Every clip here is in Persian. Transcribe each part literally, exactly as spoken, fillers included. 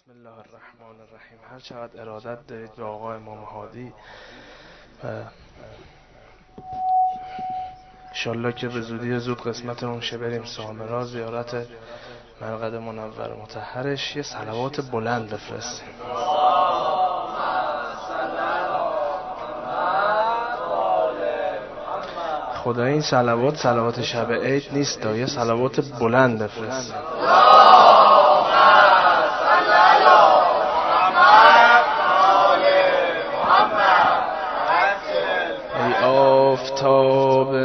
بسم الله الرحمن الرحیم. هر چقدر ارادت دارید به آقا امام هادی و انشالله که به زودی زود قسمتمون شه بریم سامرا زیارت مرقد منور مطهرش. یه صلوات بلند بفرستیم. خدا این صلوات صلوات شب عید نیست، یه صلوات بلند بفرستیم. آفتاب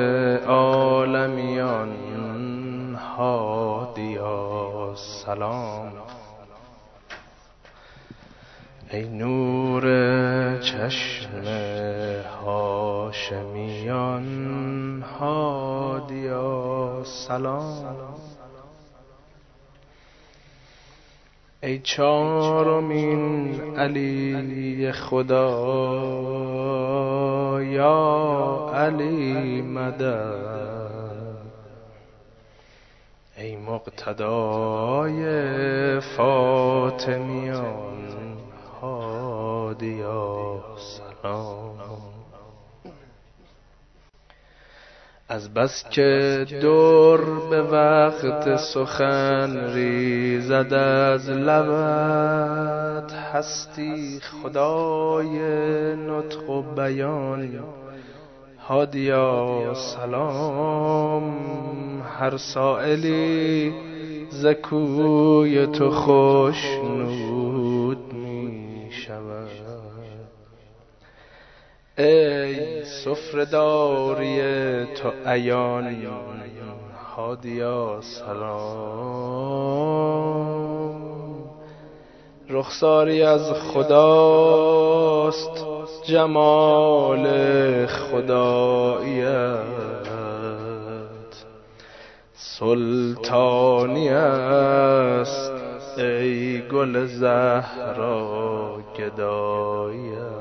عالمیان هادیا سلام، ای نور چشم هاشمیان هادیا سلام، ای چارمین علی خدا یا علی مدد، ای مقتدای فاطمیان هادیا سلام. از بس که دور به وقت سخن ریزد از لبت، هستی خدای نطق و بیان هادیا سلام. هر سائلی ز کوی تو خوشنود می شود، ای سفره داری تو عیان هادیا سلام. رخساری از خداست جمال خداییت، سلطانی است ای گل زهرا گداییت.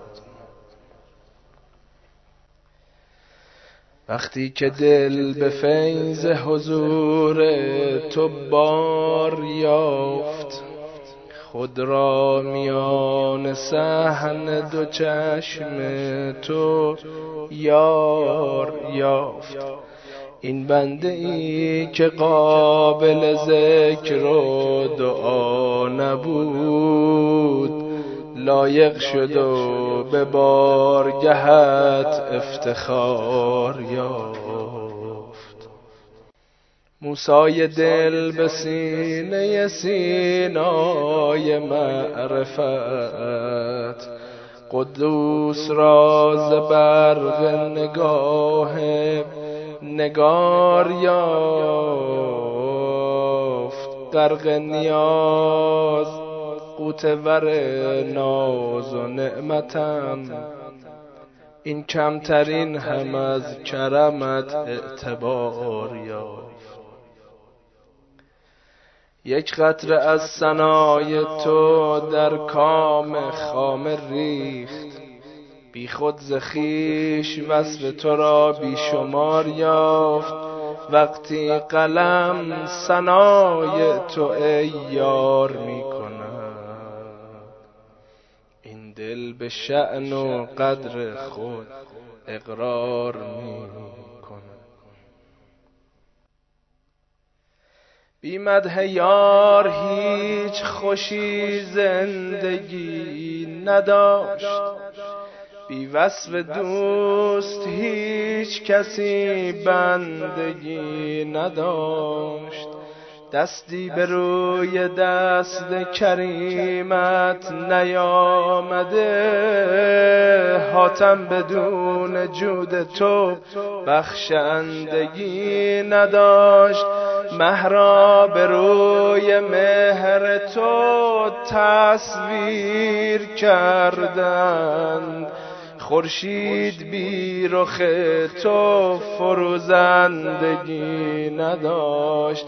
وقتی که دل به فیض حضور تو بار یافت، خود را میان صحن دو چشم تو یار یافت. این بنده ای که قابل ذکر و دعا نبود، لایق شد و به بارگهت افتخار یافت. موسی دل به سینه سینای معرفت، قدوس راز برق نگاه نگار یافت. غرق نیاز قوت ور ناز و نعمتم، این کمترین هم از کرمت اعتبار یافت. یک قطره از ثنای تو در کام خامر ریخت، بی خود ز خویش وصف تو را بی شمار یافت. وقتی قلم ثنای تو ای یار می کند، این دل به شأن و قدر خود اقرار می کند. بی مدح یار هیچ خوشی زندگی نداشت، بی وصف دوست هیچ کسی بندگی نداشت. دستی به روی دست کریمت نیامده، حاتم بدون جود تو بخشندگی نداشت. مهرا به روی مهر تو تصویر کردند، خورشید بی رخ تو فروزندگی نداشت.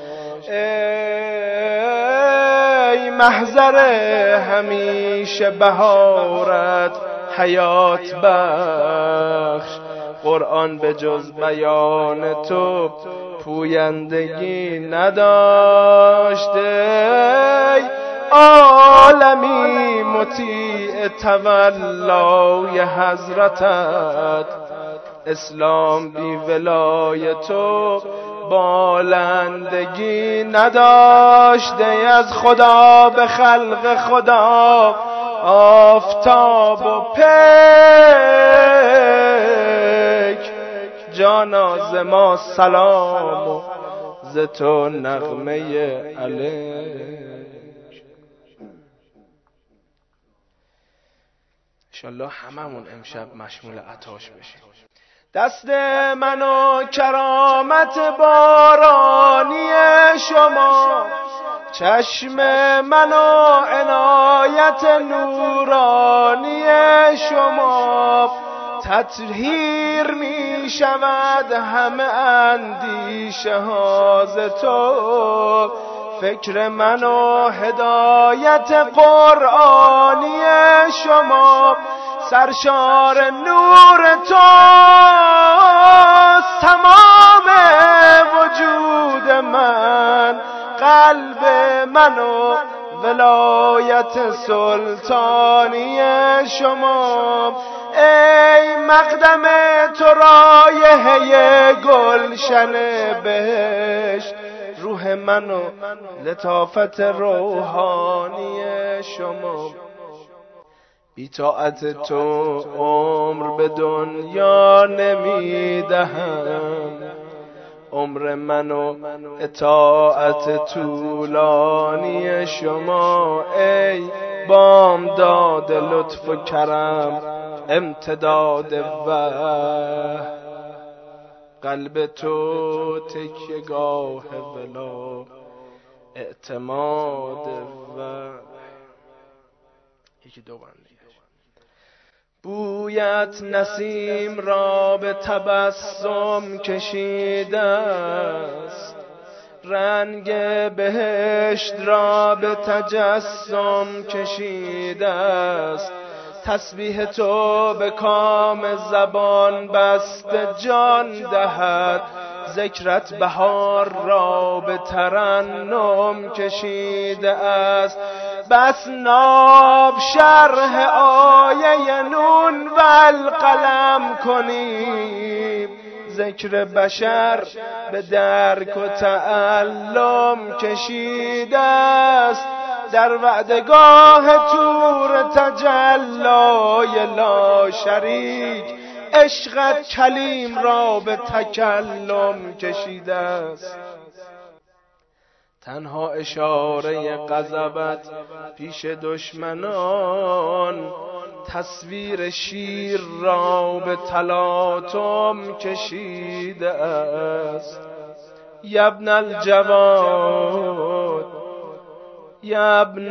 ای محضر همیشه بهارت حیات بخش، قرآن به جز بیان تو پویندگی نداشته. عالمی مطیع تولای حضرتت. اسلام بی ولایت و بالندگی نداشته از خدا به خلق خدا آفتاب و پیک. جانا ز ما سلام و ز تو نغمه علیک. انشالله هممون امشب مشمول عطاش بشیم. دست من و کرامت بارانی شما، چشم من و عنایت نورانی شما، تطهیر می شود همه اندیشه ها ز تو. فکر من و هدایت قرآنی شما، سرشار نور توست تمام وجود من. قلب من و ولایت سلطانی شما، ای مقدم تو رایحه گلشن بهشت. روح من و لطافت روحانی شما، بی طاعت تو عمر به دنیا نمیدهم. عمر من و اطاعت طولانی شما، ای بامداد لطف و کرم امتداد وحی. قلب تو تکیه‌گاه ولا اعتماد و یکی دو بند. بویت نسیم را به تبسم کشیده است، رنگ بهشت را به تجسم کشیده است. تسبیح تو به کام زبان بسته جان دهد، ذکرت بهار را به ترنم کشیده است. بس ناب شرح آیه نون و القلم کنی، ذکر بشر به درک و تعلم کشیده است. در وعدگاه تور تجلای لا شریک، عشقت کلیم را به تکلم کشیده است. تنها اشاره غضبت پیش دشمنان، تصویر شیر را به تلاطم کشیده است. یبن الجواد یبن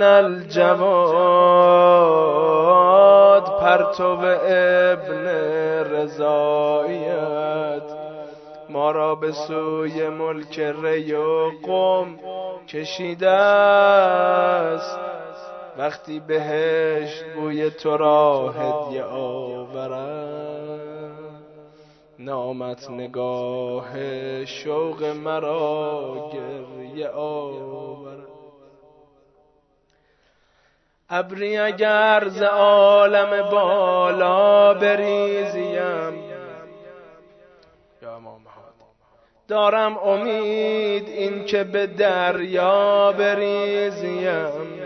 الجواد، پرتو ابن رضایت ما را به سوی ملک ری و قم کشیده است. وقتی بهشت بوی تو را هدیه آورد، نامت نگاه شوق مرا گریه آورد. ابری اگر ز عالم بالا بریزیم، دارم امید این که به دریا بریزیم.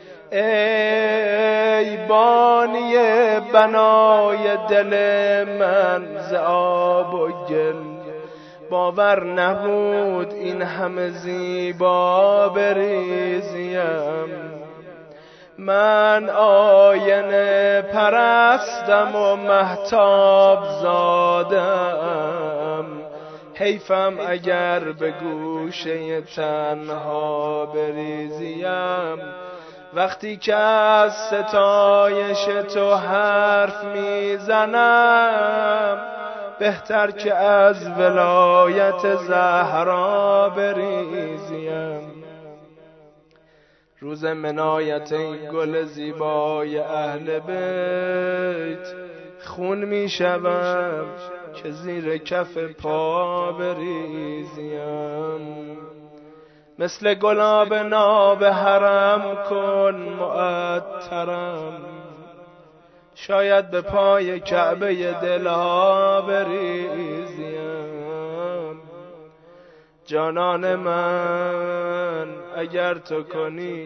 ای بانی بنای دل من ز آب و گل، باور نبود این همه زیبا بریزیم. من آینه پرستم و مهتاب زادم، حیفم اگر به گوشه تنها بریزیم. وقتی که از ستایش تو حرف میزنم، بهتر که از ولایت زهرا بریزیم. روز منایت این گل زیبای اهل بیت، خون می شوم که زیر کف پا بریزیم. مثل گلاب ناب حرم کن معطرم، شاید به پای کعبه دلها بریزیم. جانان من اگر تو کنی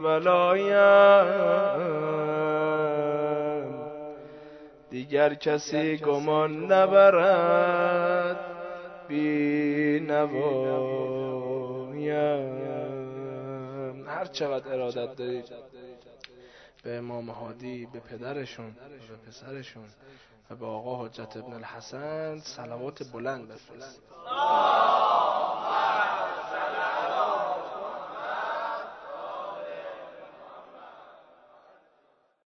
کربلایم، دیگر کسی گمان نبرد بی نوایم. هر چقدر ارادت دارید به امام هادی، به پدرشون و به پسرشون و به آقا حجت ابن الحسن صلوات بلند بفرستید.